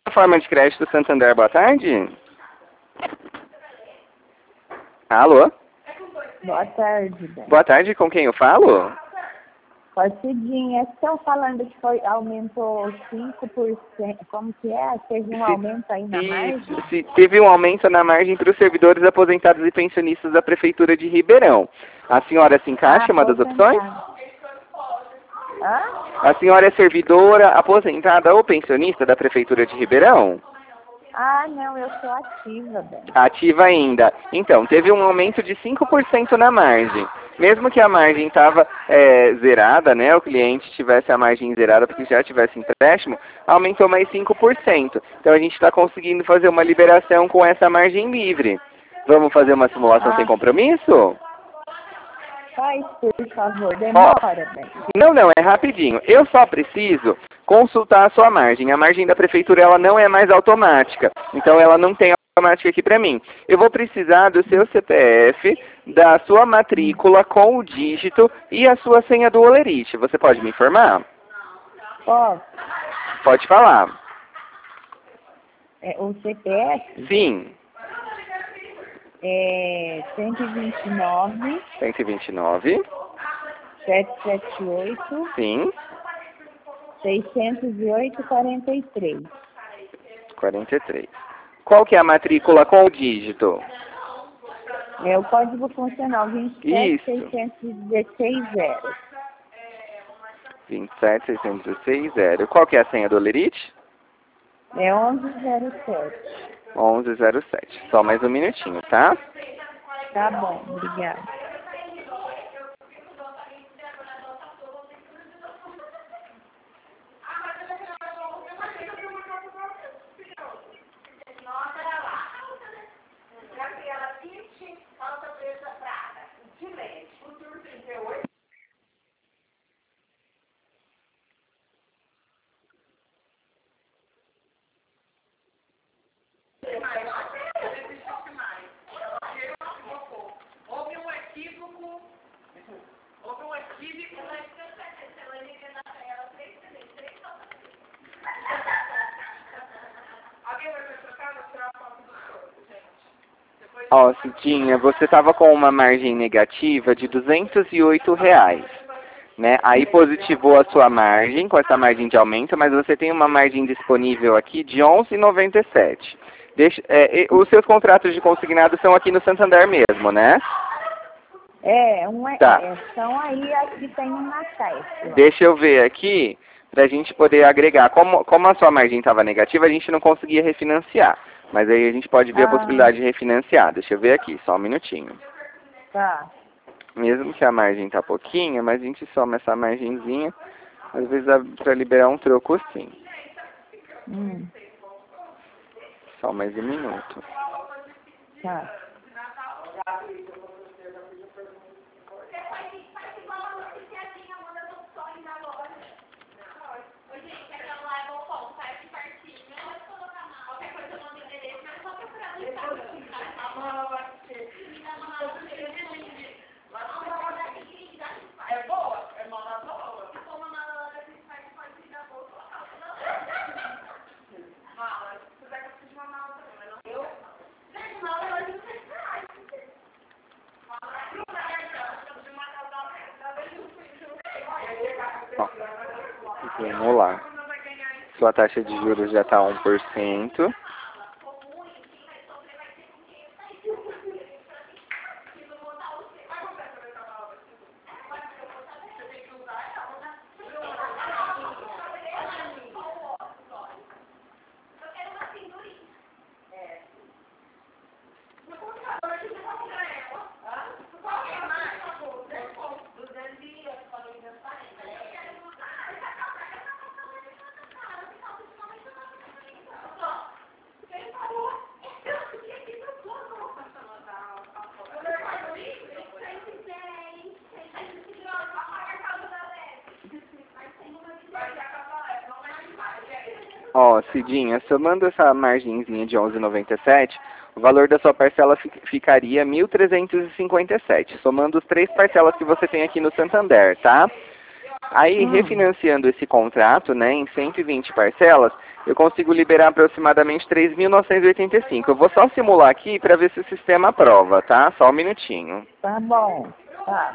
Forma de crédito Santander, boa tarde. Alô? Boa tarde, Dani. Boa tarde, com quem eu falo? Cidinha, estão falando que aumentou 5%, como que é? Teve um aumento aí na margem? Teve um aumento na margem para os servidores aposentados e pensionistas da Prefeitura de Ribeirão. A senhora se encaixa em uma das opções? Hã? A senhora é servidora, aposentada ou pensionista da Prefeitura de Ribeirão? Ah, não, eu sou ativa, Dani. Ativa ainda. Então, teve um aumento de 5% na margem. Mesmo que a margem estava zerada, né, o cliente tivesse a margem zerada porque já tivesse empréstimo, aumentou mais 5%. Então a gente está conseguindo fazer uma liberação com essa margem livre. Vamos fazer uma simulação sem compromisso? Faz, por favor, demora, Dani. Não, é rapidinho. Eu só preciso consultar a sua margem. A margem da prefeitura ela não é mais automática, então ela não tem automática aqui para mim. Eu vou precisar do seu CPF, da sua matrícula com o dígito e a sua senha do Olerite. Você pode me informar? Posso? Pode falar. O CPF? Sim. 129. 129. 778. Sim. 608, 43. 43. Qual que é a matrícula com o dígito? É o código funcional 27616-0. 27616-0. Qual que é a senha do Olerite? É 1107. 1107. Só mais um minutinho, tá? Tá bom, obrigada. Ó, Cidinha, você estava com uma margem negativa de R$208, né? Aí positivou a sua margem, com essa margem de aumento, mas você tem uma margem disponível aqui de R$11,97. Os seus contratos de consignado são aqui no Santander mesmo, né? Tá. São aí, aqui tem uma caixa. Deixa eu ver aqui, para a gente poder agregar. Como a sua margem estava negativa, a gente não conseguia refinanciar. Mas aí a gente pode ver a possibilidade de refinanciar. Deixa eu ver aqui, só um minutinho. Tá. Mesmo que a margem tá pouquinha, mas a gente soma essa margenzinha. Às vezes dá para liberar um troco sim. Só mais um minuto. Tá. Vamos lá. Sua taxa de juros já está 1%. Ó, Cidinha, somando essa margenzinha de 11,97, o valor da sua parcela ficaria 1.357, somando as 3 parcelas que você tem aqui no Santander, tá? Aí, refinanciando esse contrato, né, em 120 parcelas, eu consigo liberar aproximadamente 3.985. Eu vou só simular aqui para ver se o sistema aprova, tá? Só um minutinho. Tá bom. Tá.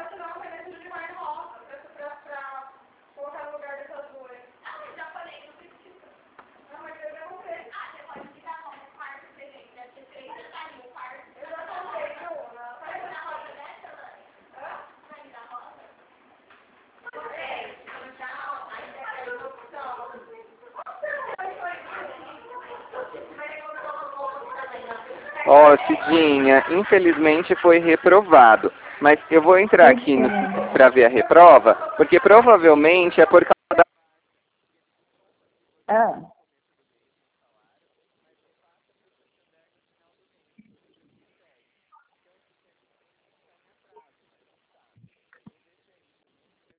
Ó, Cidinha, infelizmente foi reprovado. Mas eu vou entrar aqui para ver a reprova, porque provavelmente é por causa da...